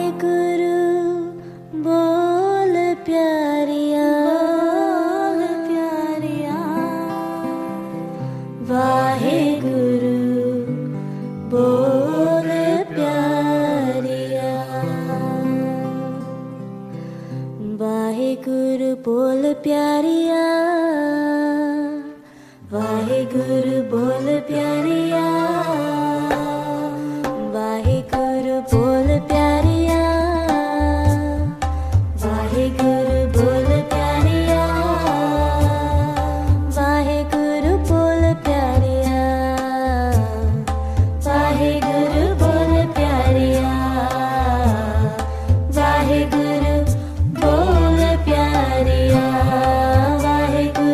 वाहेगुरु बोल प्यारिया, वाहेगुरु बोल प्यारिया, वाहेगुरु बोल प्यारिया, वाहेगुरु बोल प्यारिया, वाहेगुरु बोल प्यारिया, वाहेगुरु बोल प्यारिया, वाहेगुरु बोल प्यारिया, वाहेगुरु बोल प्यारिया, वाहेगुरु बोल प्यारिया, वाहेगुरु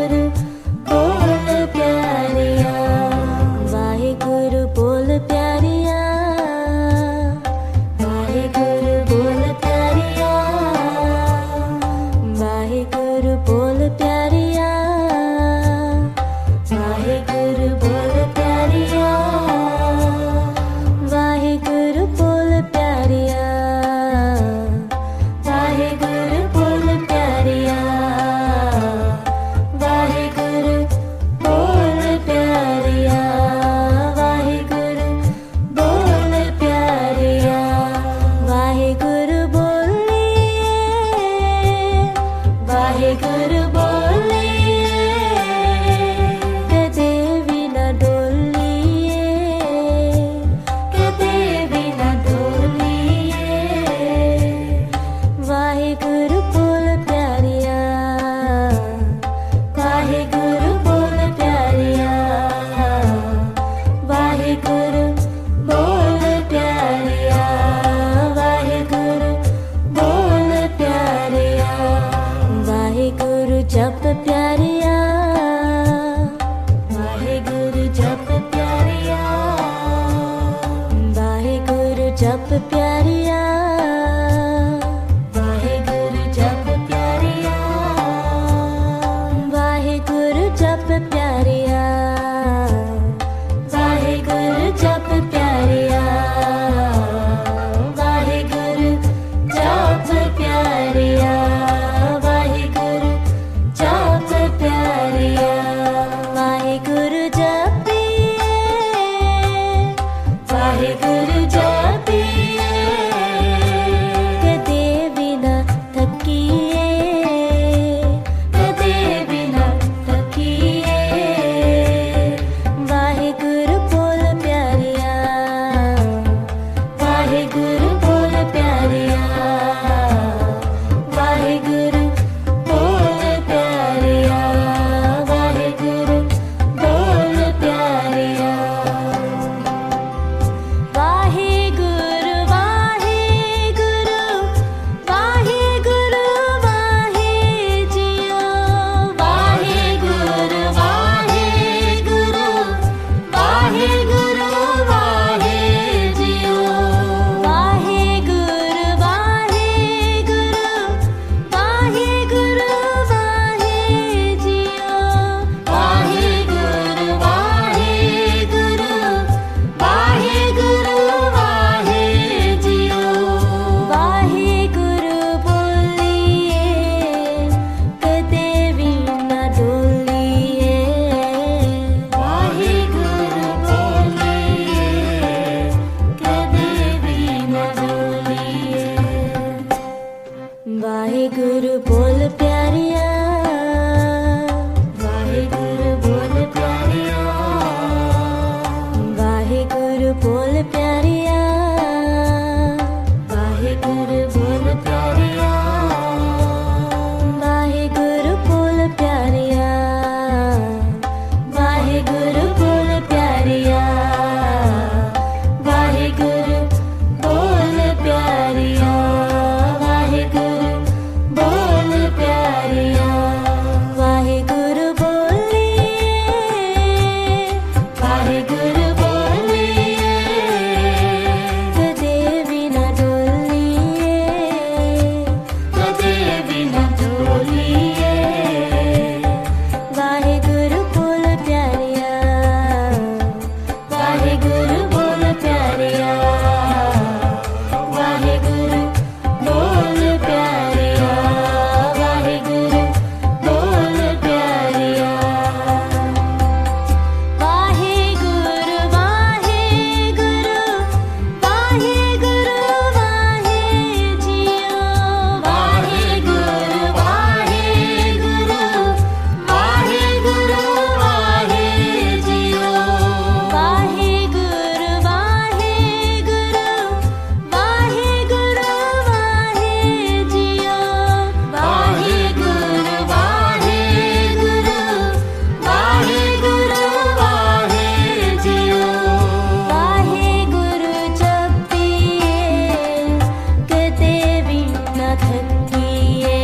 थकिए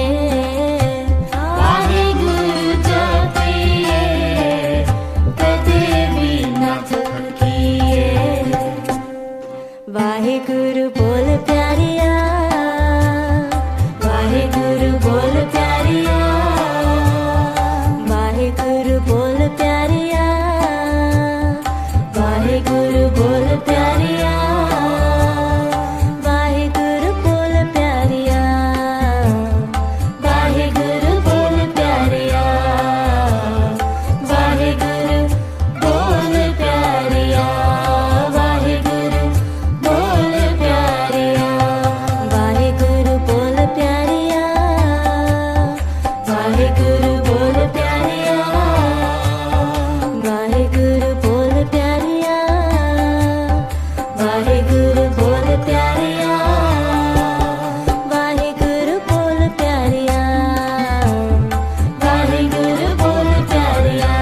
वाहेगुरु जपिए कदे भी ना थकिए वाहेगुरु बोल प्यारिया वाहेगुरु बोल प्यारिया वाहेगुरु बोल प्यारिया वाहेगुरु बोल प्यारिया वाहेगुरु बोल प्यारिया वाहेगुरु बोल प्यारिया वाहेगुरु बोल प्यारिया वाहेगुरु बोल प्यारिया वाहेगुरु बोल प्यारिया वाहेगुरु बोल प्यारिया वाहेगुरु बोल प्यारिया वाहेगुरु बोल प्यारिया वाहेगुरु बोल प्यारिया वाहेगुरु बोल प्यारिया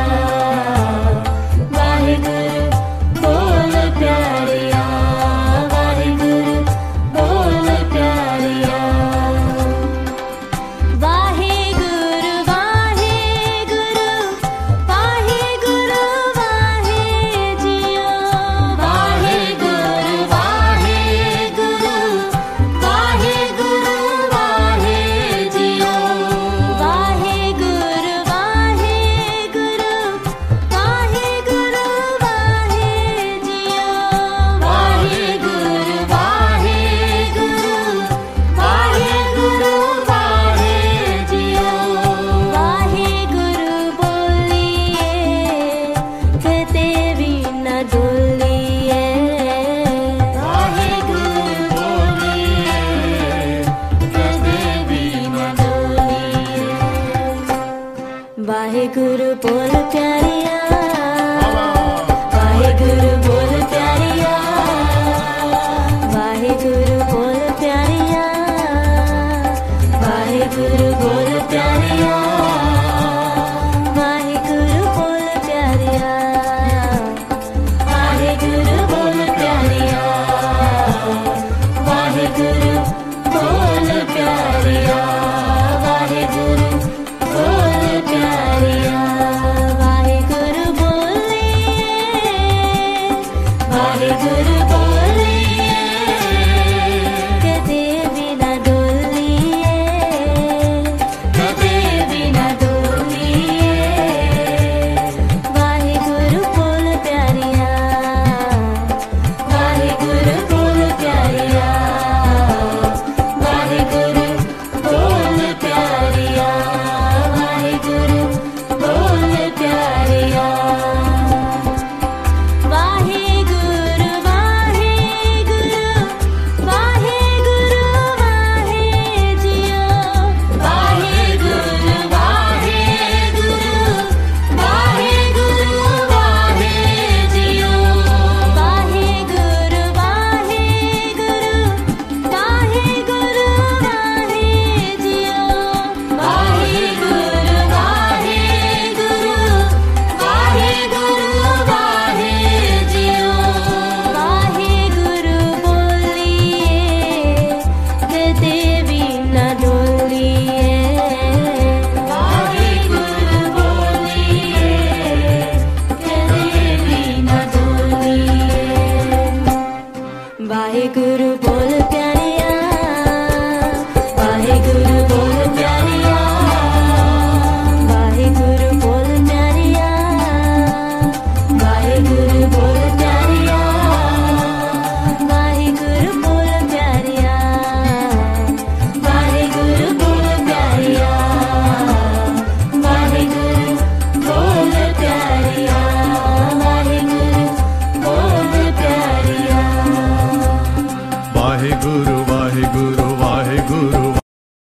वाहेगुरु बोल प्यारिया वाहेगुरु बोल प्यारिया वाहेगुरु वाहेगुरु वाहेगुरु वाहे जियो वाहेगुरु वाहेगुरु वाहेगुरु वाहे जियो वाहेगुरु वाहेगुरु वाहेगुरु वाहे जियो वाहेगुरु वाहेगुरु वाहेगुरु वाहे जियो वाहेगुरु बोलिए कहते भी न डोलिए वाहेगुरु बोलिए कहते भी न डोलिए वाहेगुरु बोल प्यारिया वाहेगुरु बोल प्यारिया वाहेगुरु बोल प्यारिया वाहेगुरु